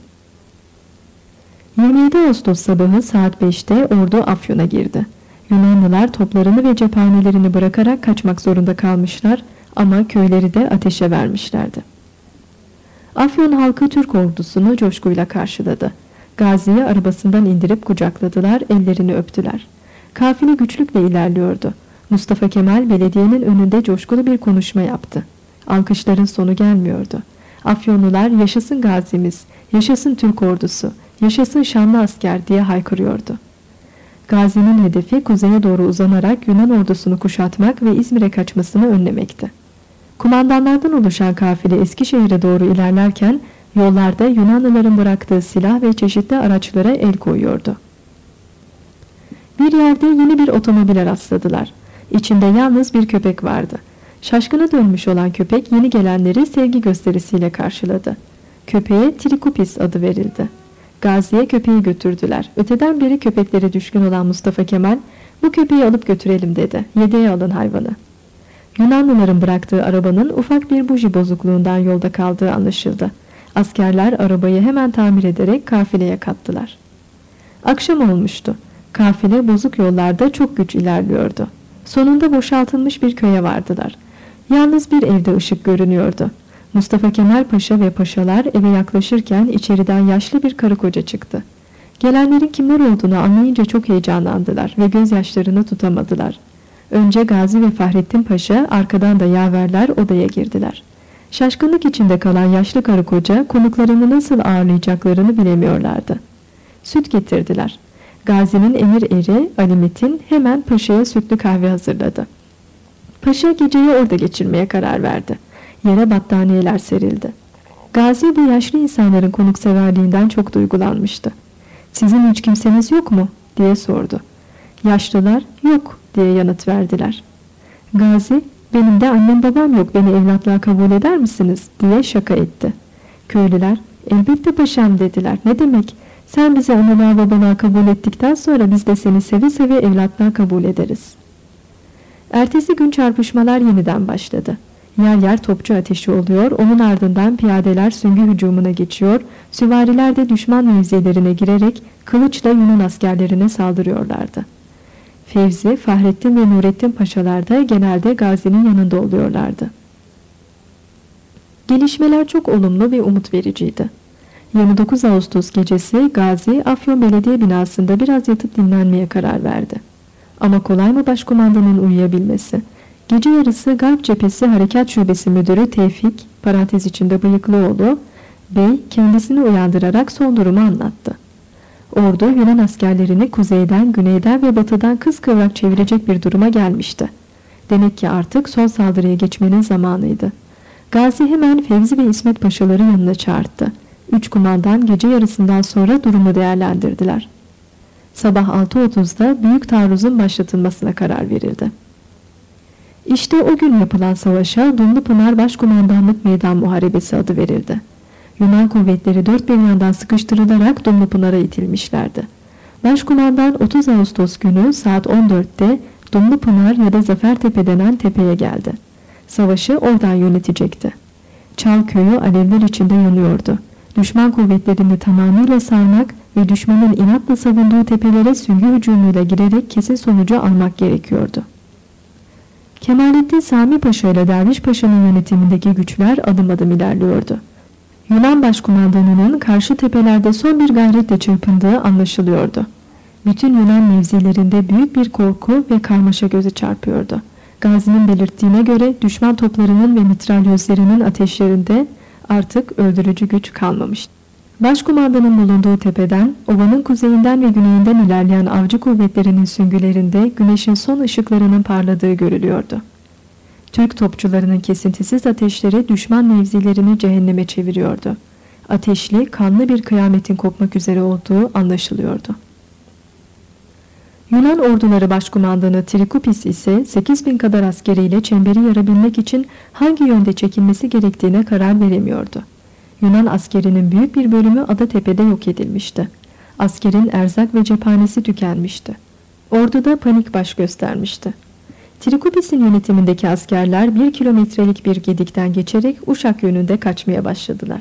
27 Ağustos sabahı saat 5'te ordu Afyon'a girdi. Yunanlılar toplarını ve cephanelerini bırakarak kaçmak zorunda kalmışlar ama köyleri de ateşe vermişlerdi. Afyon halkı Türk ordusunu coşkuyla karşıladı. Gazi'yi arabasından indirip kucakladılar, ellerini öptüler. Kafile güçlükle ilerliyordu. Mustafa Kemal belediyenin önünde coşkulu bir konuşma yaptı. Alkışların sonu gelmiyordu. Afyonlular "Yaşasın Gazimiz, yaşasın Türk ordusu, yaşasın şanlı asker," diye haykırıyordu. Gazi'nin hedefi kuzeye doğru uzanarak Yunan ordusunu kuşatmak ve İzmir'e kaçmasını önlemekti. Kumandanlardan oluşan kafile Eskişehir'e doğru ilerlerken Yollarda Yunanlıların bıraktığı silah ve çeşitli araçlara el koyuyordu. Bir yerde yeni bir otomobile rastladılar. İçinde yalnız bir köpek vardı. Şaşkına dönmüş olan köpek yeni gelenleri sevgi gösterisiyle karşıladı. Köpeğe Trikupis adı verildi. Gazi'ye köpeği götürdüler. Öteden beri köpeklere düşkün olan Mustafa Kemal, "Bu köpeği alıp götürelim," dedi. "Yedeğe alın hayvanı." Yunanlıların bıraktığı arabanın ufak bir buji bozukluğundan yolda kaldığı anlaşıldı. Askerler arabayı hemen tamir ederek kafileye kattılar. Akşam olmuştu. Kafile bozuk yollarda çok güç ilerliyordu. Sonunda boşaltılmış bir köye vardılar. Yalnız bir evde ışık görünüyordu. Mustafa Kemal Paşa ve paşalar eve yaklaşırken içeriden yaşlı bir karı koca çıktı. Gelenlerin kimler olduğunu anlayınca çok heyecanlandılar ve gözyaşlarını tutamadılar. Önce Gazi ve Fahrettin Paşa, arkadan da yaverler odaya girdiler. Şaşkınlık içinde kalan yaşlı karı koca konuklarını nasıl ağırlayacaklarını bilemiyorlardı. Süt getirdiler. Gazi'nin emir eri Ali Metin hemen paşaya sütlü kahve hazırladı. Paşa geceyi orada geçirmeye karar verdi. Yere battaniyeler serildi. Gazi bu yaşlı insanların konukseverliğinden çok duygulanmıştı. "Sizin hiç kimseniz yok mu?" diye sordu. Yaşlılar "Yok," diye yanıt verdiler. Gazi, "Benim de annem babam yok, beni evlatlığa kabul eder misiniz?" diye şaka etti. Köylüler "Elbette paşam," dediler. "Ne demek? Sen bizi analığa babalığa kabul ettikten sonra biz de seni seve seve evlatlığa kabul ederiz." Ertesi gün çarpışmalar yeniden başladı. Yer yer topçu ateşi oluyor, onun ardından piyadeler süngü hücumuna geçiyor, süvariler de düşman mevzilerine girerek kılıçla Yunan askerlerine saldırıyorlardı. Fevzi, Fahrettin ve Nurettin paşalar da genelde Gazi'nin yanında oluyorlardı. Gelişmeler çok olumlu ve umut vericiydi. 29 Ağustos gecesi Gazi, Afyon Belediye binasında biraz yatıp dinlenmeye karar verdi. Ama kolay mı başkumandanın uyuyabilmesi? Gece yarısı Garp Cephesi Harekat Şubesi Müdürü Tevfik, parantez içinde Bıyıklıoğlu, Bey kendisini uyandırarak son durumu anlattı. Ordu Yunan askerlerini kuzeyden, güneyden ve batıdan kıskıvrak çevirecek bir duruma gelmişti. Demek ki artık son saldırıya geçmenin zamanıydı. Gazi hemen Fevzi ve İsmet Paşaları yanına çağırdı. 3 kumandan gece yarısından sonra durumu değerlendirdiler. Sabah 6.30'da büyük taarruzun başlatılmasına karar verildi. İşte o gün yapılan savaşa Dumlupınar Başkumandanlık Meydan Muharebesi adı verildi. Yunan kuvvetleri dört bir yandan sıkıştırılarak Dumlupınar'a itilmişlerdi. Başkumandan 30 Ağustos günü saat 14'te Dumlupınar ya da Zafertepe denen tepeye geldi. Savaşı oradan yönetecekti. Çal köyü alevler içinde yanıyordu. Düşman kuvvetlerini tamamıyla sarmak ve düşmanın inatla savunduğu tepelere süngü hücumuyla girerek kesin sonucu almak gerekiyordu. Kemalettin Sami Paşa ile Derviş Paşa'nın yönetimindeki güçler adım adım ilerliyordu. Yunan başkumandanının karşı tepelerde son bir gayretle çırpındığı anlaşılıyordu. Bütün Yunan mevzilerinde büyük bir korku ve karmaşa göze çarpıyordu. Gazi'nin belirttiğine göre düşman toplarının ve mitralyözlerinin ateşlerinde artık öldürücü güç kalmamıştı. Başkumandanın bulunduğu tepeden, ovanın kuzeyinden ve güneyinden ilerleyen avcı kuvvetlerinin süngülerinde güneşin son ışıklarının parladığı görülüyordu. Türk topçularının kesintisiz ateşleri düşman mevzilerini cehenneme çeviriyordu. Ateşli, kanlı bir kıyametin kopmak üzere olduğu anlaşılıyordu. Yunan orduları başkumandanı Trikupis ise 8.000 kadar askeriyle çemberi yarabilmek için hangi yönde çekilmesi gerektiğine karar veremiyordu. Yunan askerinin büyük bir bölümü Adatepe'de yok edilmişti. Askerin erzak ve cephanesi tükenmişti. Orduda panik baş göstermişti. Trikupis'in yönetimindeki askerler 1 kilometrelik bir gedikten geçerek Uşak yönünde kaçmaya başladılar.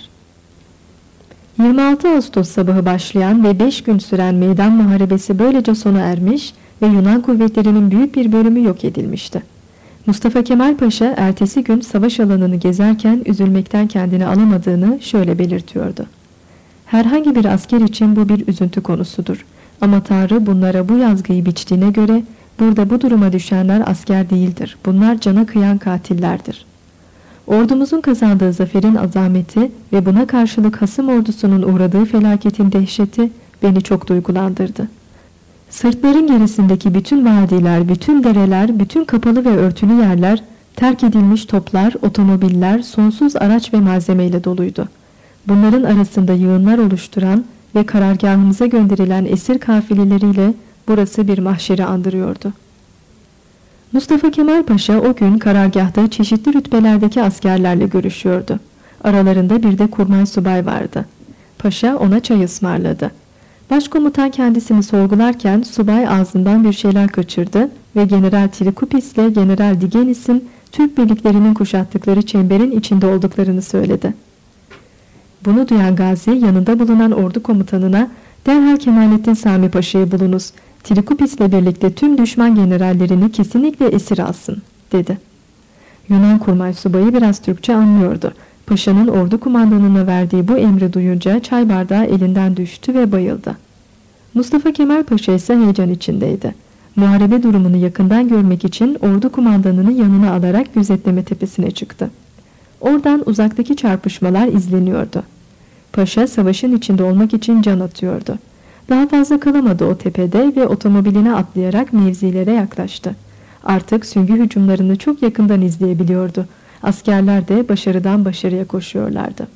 26 Ağustos sabahı başlayan ve 5 gün süren meydan muharebesi böylece sona ermiş ve Yunan kuvvetlerinin büyük bir bölümü yok edilmişti. Mustafa Kemal Paşa ertesi gün savaş alanını gezerken üzülmekten kendini alamadığını şöyle belirtiyordu. Herhangi bir asker için bu bir üzüntü konusudur. Ama Tanrı bunlara bu yazgıyı biçtiğine göre burada bu duruma düşenler asker değildir. Bunlar cana kıyan katillerdir. Ordumuzun kazandığı zaferin azameti ve buna karşılık hasım ordusunun uğradığı felaketin dehşeti beni çok duygulandırdı. Sırtların gerisindeki bütün vadiler, bütün dereler, bütün kapalı ve örtülü yerler, terk edilmiş toplar, otomobiller, sonsuz araç ve malzemeyle doluydu. Bunların arasında yığınlar oluşturan ve karargahımıza gönderilen esir kafileleriyle burası bir mahşeri andırıyordu. Mustafa Kemal Paşa o gün karargahta çeşitli rütbelerdeki askerlerle görüşüyordu. Aralarında bir de kurmay subay vardı. Paşa ona çay ısmarladı. Başkomutan kendisini sorgularken subay ağzından bir şeyler kaçırdı ve General Trikupis ile General Digenis'in Türk birliklerinin kuşattıkları çemberin içinde olduklarını söyledi. Bunu duyan Gazi yanında bulunan ordu komutanına "Derhal Kemalettin Sami Paşa'yı bulunuz. Trikupis'le birlikte tüm düşman generallerini kesinlikle esir alsın," dedi. Yunan kurmay subayı biraz Türkçe anlıyordu. Paşa'nın ordu kumandanına verdiği bu emri duyunca çay bardağı elinden düştü ve bayıldı. Mustafa Kemal Paşa ise heyecan içindeydi. Muharebe durumunu yakından görmek için ordu kumandanını yanına alarak gözetleme tepesine çıktı. Oradan uzaktaki çarpışmalar izleniyordu. Paşa savaşın içinde olmak için can atıyordu. Daha fazla kalamadı o tepede ve otomobiline atlayarak mevzilere yaklaştı. Artık süngü hücumlarını çok yakından izleyebiliyordu. Askerler de başarıdan başarıya koşuyorlardı.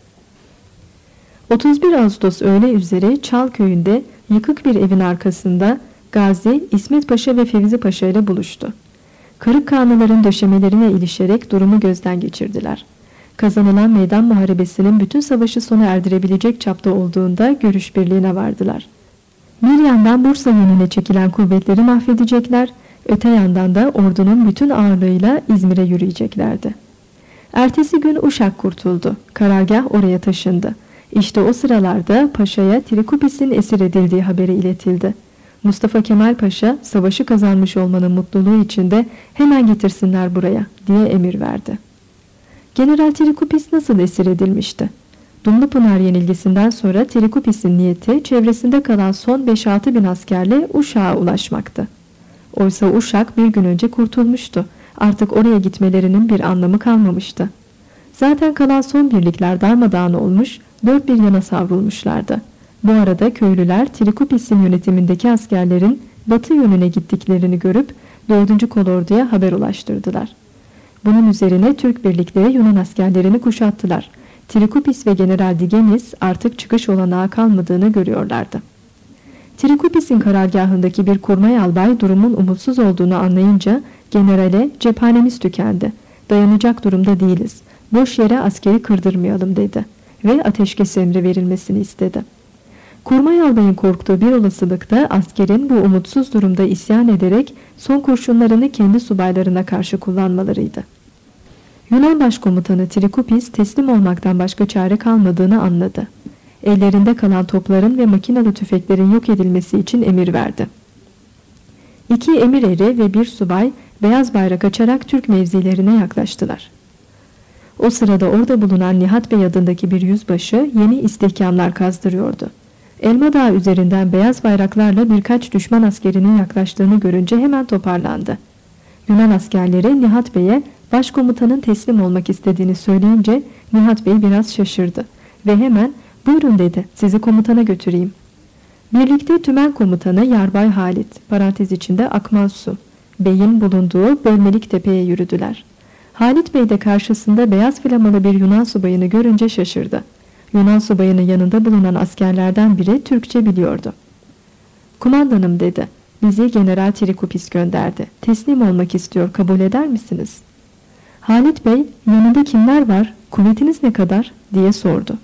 31 Ağustos öğle üzeri Çal köyünde yıkık bir evin arkasında Gazi, İsmet Paşa ve Fevzi Paşa ile buluştu. Kırık kağnıların döşemelerine ilişerek durumu gözden geçirdiler. Kazanılan meydan muharebesinin bütün savaşı sona erdirebilecek çapta olduğunda görüş birliğine vardılar. Bir yandan Bursa yönüne çekilen kuvvetleri mahvedecekler, öte yandan da ordunun bütün ağırlığıyla İzmir'e yürüyeceklerdi. Ertesi gün Uşak kurtuldu. Karargah oraya taşındı. İşte o sıralarda Paşa'ya Trikupis'in esir edildiği haberi iletildi. Mustafa Kemal Paşa savaşı kazanmış olmanın mutluluğu içinde "Hemen getirsinler buraya," diye emir verdi. General Trikupis nasıl esir edilmişti? Dumlupınar yenilgisinden sonra Trikupis'in niyeti çevresinde kalan son 5-6 bin askerle Uşak'a ulaşmaktı. Oysa Uşak bir gün önce kurtulmuştu. Artık oraya gitmelerinin bir anlamı kalmamıştı. Zaten kalan son birlikler darmadağın olmuş, dört bir yana savrulmuşlardı. Bu arada köylüler Trikupis'in yönetimindeki askerlerin batı yönüne gittiklerini görüp 4. Kolordu'ya haber ulaştırdılar. Bunun üzerine Türk birlikleri Yunan askerlerini kuşattılar. Trikupis ve General Digenis artık çıkış olanağı kalmadığını görüyorlardı. Trikupis'in karargahındaki bir kurmay albay durumun umutsuz olduğunu anlayınca generale "Cephanemiz tükendi. Dayanacak durumda değiliz. Boş yere askeri kırdırmayalım," dedi ve ateşkes emri verilmesini istedi. Kurmay albayın korktuğu bir olasılıkta askerin bu umutsuz durumda isyan ederek son kurşunlarını kendi subaylarına karşı kullanmalarıydı. Yunan başkomutanı Trikupis teslim olmaktan başka çare kalmadığını anladı. Ellerinde kalan topların ve makinalı tüfeklerin yok edilmesi için emir verdi. 2 emir eri ve 1 subay beyaz bayrak açarak Türk mevzilerine yaklaştılar. O sırada orada bulunan Nihat Bey adındaki bir yüzbaşı yeni istihkamlar kazdırıyordu. Elma Dağı üzerinden beyaz bayraklarla birkaç düşman askerinin yaklaştığını görünce hemen toparlandı. Yunan askerleri Nihat Bey'e başkomutanın teslim olmak istediğini söyleyince Nihat Bey biraz şaşırdı ve hemen "Buyurun," dedi, "sizi komutana götüreyim." Birlikte tümen komutanı Yarbay Halit, parantez içinde Akmansu, Bey'in bulunduğu Bölmelik Tepe'ye yürüdüler. Halit Bey de karşısında beyaz flamalı bir Yunan subayını görünce şaşırdı. Yunan subayının yanında bulunan askerlerden biri Türkçe biliyordu. "Kumandanım," dedi, "bizi General Trikupis gönderdi. Teslim olmak istiyor, kabul eder misiniz?" Halit Bey, "Yanında kimler var, kuvvetiniz ne kadar?" diye sordu.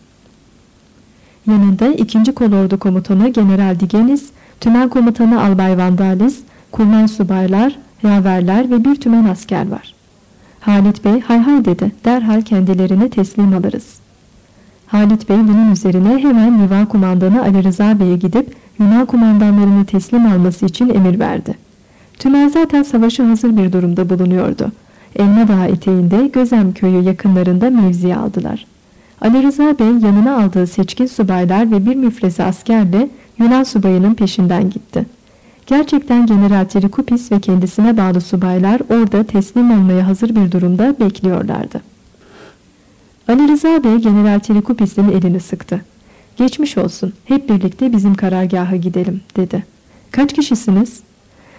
Yanında 2. Kolordu Komutanı General Digenis, tümen komutanı Albay Vandalis, kurmay subaylar, yaverler ve bir tümen asker var. Halit Bey "Hay hay," dedi, "derhal kendilerini teslim alırız." Halit Bey bunun üzerine hemen Livan Kumandanı Ali Rıza Bey'e gidip Yunan kumandanlarını teslim alması için emir verdi. Tümen zaten savaşa hazır bir durumda bulunuyordu. Elma Dağı eteğinde Gözem köyü yakınlarında mevzi aldılar. Ali Rıza Bey yanına aldığı seçkin subaylar ve bir müfreze askerle Yunan subayının peşinden gitti. Gerçekten General Trikupis ve kendisine bağlı subaylar orada teslim olmaya hazır bir durumda bekliyorlardı. Ali Rıza Bey General Trikupis'in elini sıktı. "Geçmiş olsun, hep birlikte bizim karargaha gidelim," dedi. "Kaç kişisiniz?"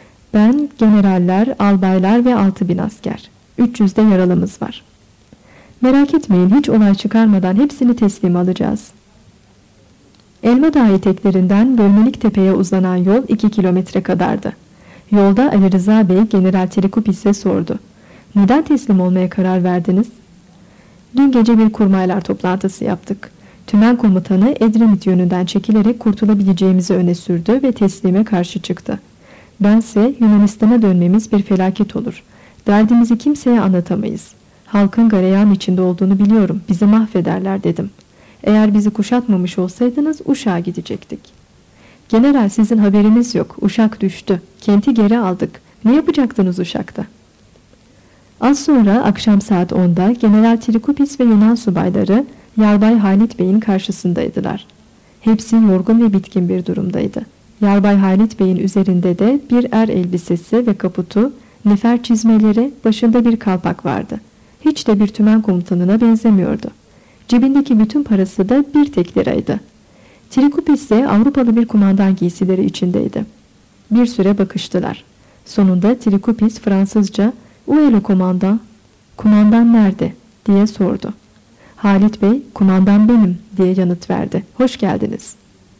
"Ben, generaller, albaylar ve 6.000 asker. 300 de yaralımız var." Merak etmeyin, hiç olay çıkarmadan hepsini teslim alacağız. Elma Dağı eteklerinden Bölmelik Tepe'ye uzanan yol 2 kilometre kadardı. Yolda Ali Rıza Bey General Trikupis'e sordu. Neden teslim olmaya karar verdiniz? Dün gece bir kurmaylar toplantısı yaptık. Tümen komutanı Edremit yönünden çekilerek kurtulabileceğimizi öne sürdü ve teslime karşı çıktı. Bense Yunanistan'a dönmemiz bir felaket olur. Derdimizi kimseye anlatamayız. Halkın gareyan içinde olduğunu biliyorum. Bizi mahvederler dedim. Eğer bizi kuşatmamış olsaydınız Uşak'a gidecektik. General, sizin haberiniz yok. Uşak düştü. Kenti geri aldık. Ne yapacaktınız Uşak'ta? Az sonra akşam saat 10'da General Trikupis ve Yunan subayları Yarbay Halit Bey'in karşısındaydılar. Hepsi yorgun ve bitkin bir durumdaydı. Yarbay Halit Bey'in üzerinde de bir elbisesi ve kaputu, nefer çizmeleri, başında bir kalpak vardı. Hiç de bir tümen komutanına benzemiyordu. Cebindeki bütün parası da bir tek liraydı. Trikupis ise Avrupalı bir kumandan giysileri içindeydi. Bir süre bakıştılar. Sonunda Trikupis Fransızca "Où est le commandant? Kumandan nerede?" diye sordu. Halit Bey, "Kumandan benim," diye yanıt verdi. "Hoş geldiniz."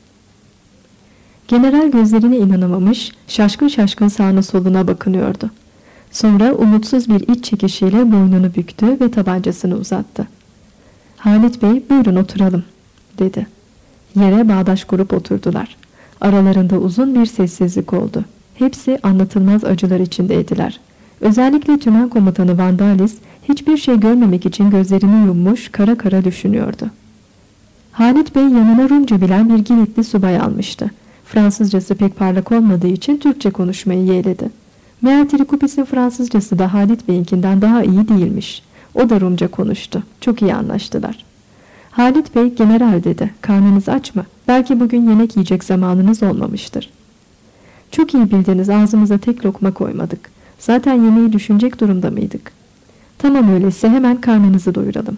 General gözlerine inanamamış, şaşkın şaşkın sağına soluna bakınıyordu. Sonra umutsuz bir iç çekişiyle boynunu büktü ve tabancasını uzattı. "Halit Bey, buyurun oturalım," dedi. Yere bağdaş kurup oturdular. Aralarında uzun bir sessizlik oldu. Hepsi anlatılmaz acılar içindeydiler. Özellikle tümen komutanı Vandalis hiçbir şey görmemek için gözlerini yummuş, kara kara düşünüyordu. Halit Bey yanına Rumca bilen bir Giritli subay almıştı. Fransızcası pek parlak olmadığı için Türkçe konuşmayı yeğledi. Meğer Trikupis'in Fransızcası da Halit Bey'inkinden daha iyi değilmiş. O da Rumca konuştu. Çok iyi anlaştılar. Halit Bey, "General," dedi. "Karnınız aç mı? Belki bugün yemek yiyecek zamanınız olmamıştır." "Çok iyi bildiniz, ağzımıza tek lokma koymadık. Zaten yemeği düşünecek durumda mıydık?" "Tamam, öyleyse hemen karnınızı doyuralım."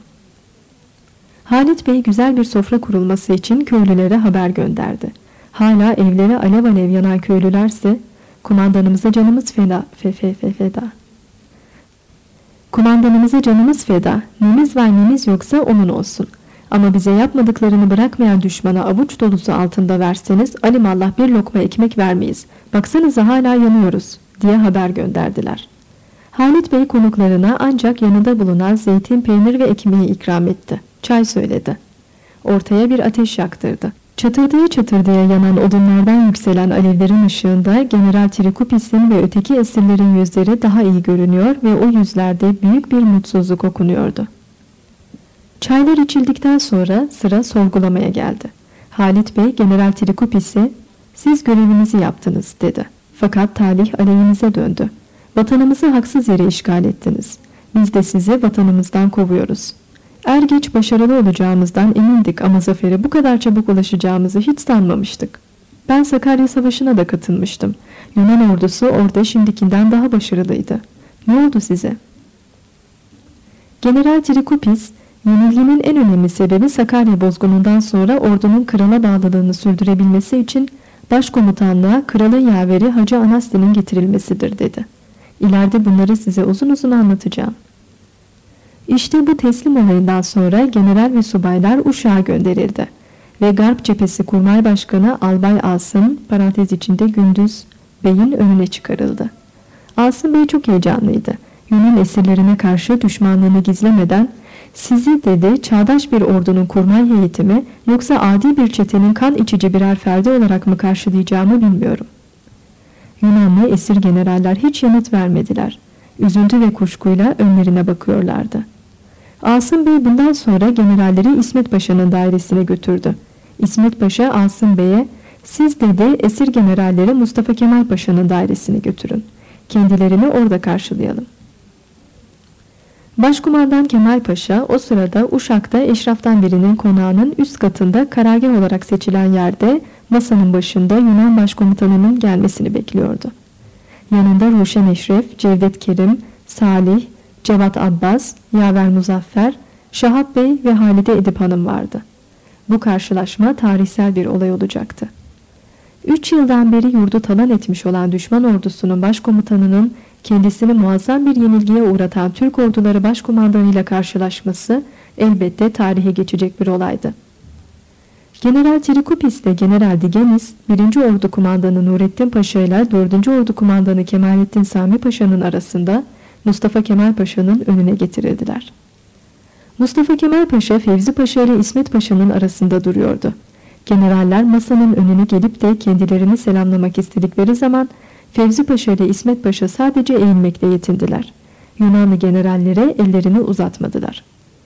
Halit Bey güzel bir sofra kurulması için köylülere haber gönderdi. Hala evleri alev alev yanan köylülerse, "Kumandanımıza canımız feda. Kumandanımıza canımız feda. Nemiz var nemiz yoksa onun olsun. Ama bize yapmadıklarını bırakmayan düşmana avuç dolusu altında verseniz alimallah bir lokma ekmek vermeyiz. Baksanıza hala yanıyoruz," diye haber gönderdiler. Halit Bey konuklarına ancak yanında bulunan zeytin, peynir ve ekmeği ikram etti. Çay söyledi. Ortaya bir ateş yaktırdı. Çatırdıya çatırdıya yanan odunlardan yükselen alevlerin ışığında General Trikupis'in ve öteki esirlerin yüzleri daha iyi görünüyor ve o yüzlerde büyük bir mutsuzluk okunuyordu. Çaylar içildikten sonra sıra sorgulamaya geldi. Halit Bey General Trikupis'e "Siz görevinizi yaptınız," dedi. "Fakat talih aleyhinize döndü. Vatanımızı haksız yere işgal ettiniz. Biz de sizi vatanımızdan kovuyoruz. Er geç başarılı olacağımızdan emindik ama zafere bu kadar çabuk ulaşacağımızı hiç sanmamıştık. Ben Sakarya Savaşı'na da katılmıştım. Yunan ordusu orada şimdikinden daha başarılıydı. Ne oldu size?" General Trikupis, yenilginin en önemli sebebi Sakarya bozgunundan sonra ordunun krala bağlılığını sürdürebilmesi için başkomutanlığa kralın yaveri Hacı Anastin'in getirilmesidir, dedi. "İleride bunları size uzun uzun anlatacağım." İşte bu teslim olayından sonra general ve subaylar Uşak'a gönderildi ve Garp Cephesi Kurmay Başkanı Albay Asım parantez içinde Gündüz Bey'in önüne çıkarıldı. Asım Bey çok heyecanlıydı. Yunan esirlerine karşı düşmanlığını gizlemeden "Sizi," dedi, "çağdaş bir ordunun kurmay heyeti mi yoksa adi bir çetenin kan içici birer ferdi olarak mı karşılayacağımı bilmiyorum." Yunanlı esir generaller hiç yanıt vermediler. Üzüntü ve kuşkuyla önlerine bakıyorlardı. Asım Bey bundan sonra generalleri İsmet Paşa'nın dairesine götürdü. İsmet Paşa Asım Bey'e "Siz," dedi, "esir generalleri Mustafa Kemal Paşa'nın dairesine götürün. Kendilerini orada karşılayalım." Başkumandan Kemal Paşa o sırada Uşak'ta eşraftan birinin konağının üst katında karargah olarak seçilen yerde masanın başında Yunan başkomutanının gelmesini bekliyordu. Yanında Ruşen Eşref, Cevdet Kerim, Salih, Cevat Abbas, Yaver Muzaffer, Şahap Bey ve Halide Edip Hanım vardı. Bu karşılaşma tarihsel bir olay olacaktı. 3 yıldan beri yurdu talan etmiş olan düşman ordusunun başkomutanının kendisini muazzam bir yenilgiye uğratan Türk orduları başkumandanıyla karşılaşması elbette tarihe geçecek bir olaydı. General Trikupis ile General Digenis, 1. Ordu Kumandanı Nurettin Paşa ile 4. Ordu Kumandanı Kemalettin Sami Paşa'nın arasında Mustafa Kemal Paşa'nın önüne getirildiler. Mustafa Kemal Paşa, Fevzi Paşa ile İsmet Paşa'nın arasında duruyordu. Generaller masanın önüne gelip de kendilerini selamlamak istedikleri zaman Fevzi Paşa ile İsmet Paşa sadece eğilmekle yetindiler. Yunanlı generallere ellerini uzatmadılar.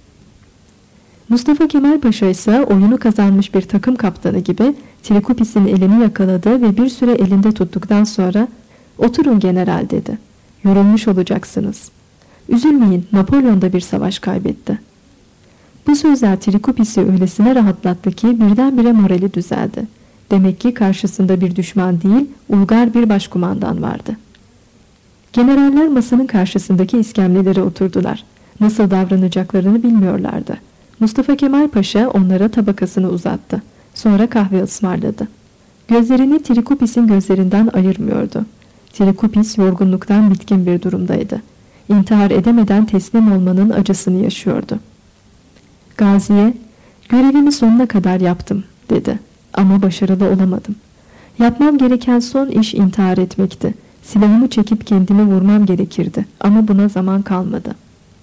Mustafa Kemal Paşa ise oyunu kazanmış bir takım kaptanı gibi Trikupis'in elini yakaladı ve bir süre elinde tuttuktan sonra "Oturun general," dedi. "Yorulmuş olacaksınız. Üzülmeyin, Napolyon da bir savaş kaybetti." Bu sözler Trikupis'i öylesine rahatlattı ki birdenbire morali düzeldi. Demek ki karşısında bir düşman değil, uygar bir başkumandan vardı. Generaller masanın karşısındaki iskemlelere oturdular. Nasıl davranacaklarını bilmiyorlardı. Mustafa Kemal Paşa onlara tabakasını uzattı. Sonra kahve ısmarladı. Gözlerini Trikupis'in gözlerinden ayırmıyordu. Trikupis yorgunluktan bitkin bir durumdaydı. İntihar edemeden teslim olmanın acısını yaşıyordu. Gazi'ye "Görevimi sonuna kadar yaptım," dedi. "Ama başarılı olamadım. Yapmam gereken son iş intihar etmekti. Silahımı çekip kendimi vurmam gerekirdi ama buna zaman kalmadı."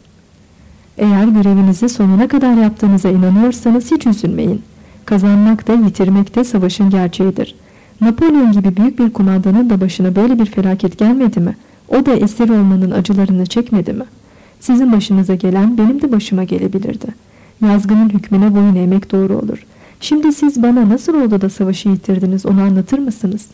Eğer görevinizi sonuna kadar yaptığınıza inanıyorsanız hiç üzülmeyin. Kazanmak da yitirmek de savaşın gerçeğidir. Napolyon gibi büyük bir kumandanın da başına böyle bir felaket gelmedi mi? O da esir olmanın acılarını çekmedi mi? Sizin başınıza gelen benim de başıma gelebilirdi. Yazgının hükmüne boyun eğmek doğru olur. Şimdi siz bana nasıl oldu da savaşı yitirdiniz, onu anlatır mısınız?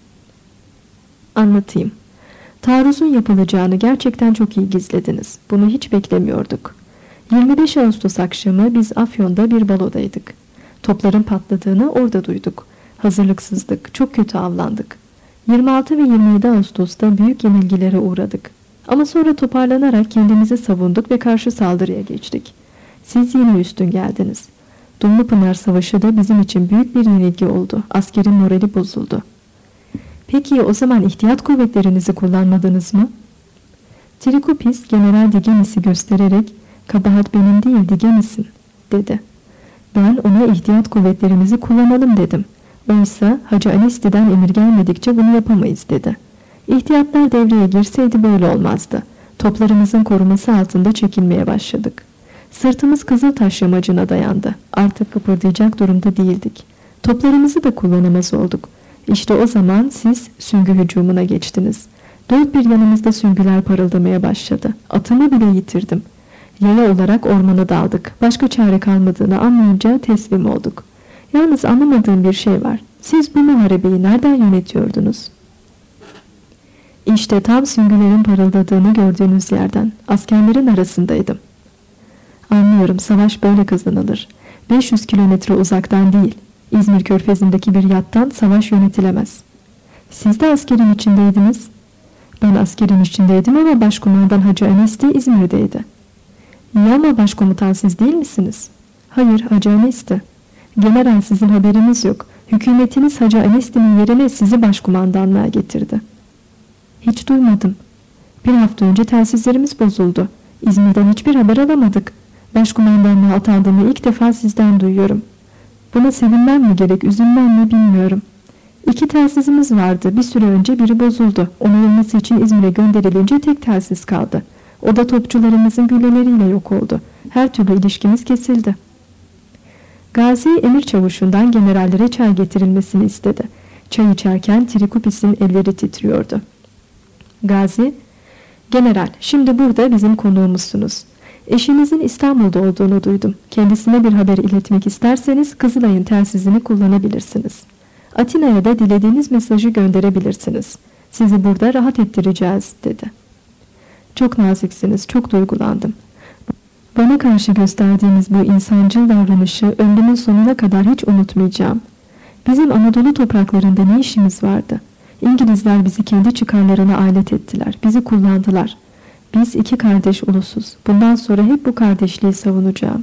Anlatayım. Taarruzun yapılacağını gerçekten çok iyi gizlediniz. Bunu hiç beklemiyorduk. 25 Ağustos akşamı biz Afyon'da bir balodaydık. Topların patladığını orada duyduk. Hazırlıksızdık, çok kötü avlandık. 26 ve 27 Ağustos'ta büyük yenilgilere uğradık. Ama sonra toparlanarak kendimizi savunduk ve karşı saldırıya geçtik. Siz yine üstün geldiniz. Dumlupınar Savaşı da bizim için büyük bir yenilgi oldu. Askerin morali bozuldu. Peki o zaman ihtiyat kuvvetlerinizi kullanmadınız mı? Trikupis General Digenis'i göstererek "Kabahat benim değil, Digenis'in," dedi. "Ben ona ihtiyat kuvvetlerimizi kullanalım dedim. Oysa Hacı Anesti'den emir gelmedikçe bunu yapamayız," dedi. "İhtiyatlar devreye girseydi böyle olmazdı. Toplarımızın koruması altında çekilmeye başladık. Sırtımız Kızıltaş yamacına dayandı. Artık kıpırdayacak durumda değildik. Toplarımızı da kullanamaz olduk. İşte o zaman siz süngü hücumuna geçtiniz. Dört bir yanımızda süngüler parıldamaya başladı. Atımı bile yitirdim. Yaya olarak ormana daldık. Başka çare kalmadığını anlayınca teslim olduk. Yalnız anlamadığım bir şey var. Siz bu muharebeyi nereden yönetiyordunuz?" "İşte tam süngülerin parıldadığını gördüğünüz yerden. Askerlerin arasındaydım." "Anlıyorum, savaş böyle kazanılır. 500 kilometre uzaktan değil. İzmir Körfezi'ndeki bir yattan savaş yönetilemez." "Siz de askerin içindeydiniz." "Ben askerin içindeydim ama başkumandan Hacı Anesti İzmir'deydi." "İyi ama başkomutan siz değil misiniz?" "Hayır, Hacı Anesti." "General, sizin haberiniz yok. Hükümetiniz Hacı Anesti'nin yerine sizi başkumandanlığa getirdi." "Hiç duymadım. Bir hafta önce telsizlerimiz bozuldu. İzmir'den hiçbir haber alamadık. Başkumandanlığa atandığımı ilk defa sizden duyuyorum. Buna sevinmem mi gerek, üzülmem mi bilmiyorum. 2 telsizimiz vardı. Bir süre önce biri bozuldu. Onarılması için İzmir'e gönderilince tek telsiz kaldı. O da topçularımızın gülleleriyle yok oldu. Her türlü ilişkimiz kesildi." Gazi emir çavuşundan generallere çay getirilmesini istedi. Çay içerken Trikupis'in elleri titriyordu. Gazi, "General, şimdi burada bizim konuğumuzsunuz. Eşinizin İstanbul'da olduğunu duydum. Kendisine bir haber iletmek isterseniz Kızılay'ın telsizini kullanabilirsiniz. Atina'ya da dilediğiniz mesajı gönderebilirsiniz. Sizi burada rahat ettireceğiz," dedi. "Çok naziksiniz, çok duygulandım. Bana karşı gösterdiğiniz bu insancıl davranışı ömrümün sonuna kadar hiç unutmayacağım. Bizim Anadolu topraklarında ne işimiz vardı? İngilizler bizi kendi çıkarlarına alet ettiler, bizi kullandılar. Biz 2 kardeş ulusuz. Bundan sonra hep bu kardeşliği savunacağım."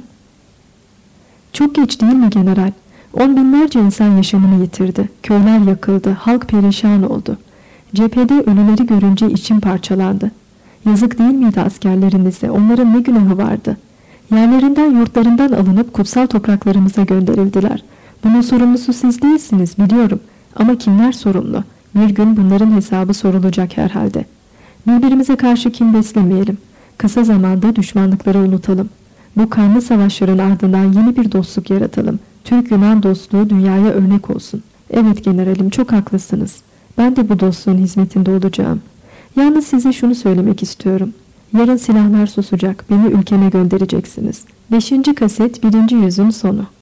"Çok geç değil mi general? 10 binlerce insan yaşamını yitirdi. Köyler yakıldı, halk perişan oldu. Cephede ölüleri görünce içim parçalandı. Yazık değil miydi askerlerinize? Onların ne günahı vardı? Yerlerinden yurtlarından alınıp kutsal topraklarımıza gönderildiler. Bunun sorumlusu siz değilsiniz biliyorum. Ama kimler sorumlu? Bir gün bunların hesabı sorulacak herhalde. Birbirimize karşı kin beslemeyelim. Kısa zamanda düşmanlıkları unutalım. Bu kanlı savaşların ardından yeni bir dostluk yaratalım. Türk-Yunan dostluğu dünyaya örnek olsun. Evet generalim, çok haklısınız. Ben de bu dostluğun hizmetinde olacağım. Yalnız size şunu söylemek istiyorum. Yarın silahlar susacak. Beni ülkeme göndereceksiniz. 5. kaset 1. yüzün sonu.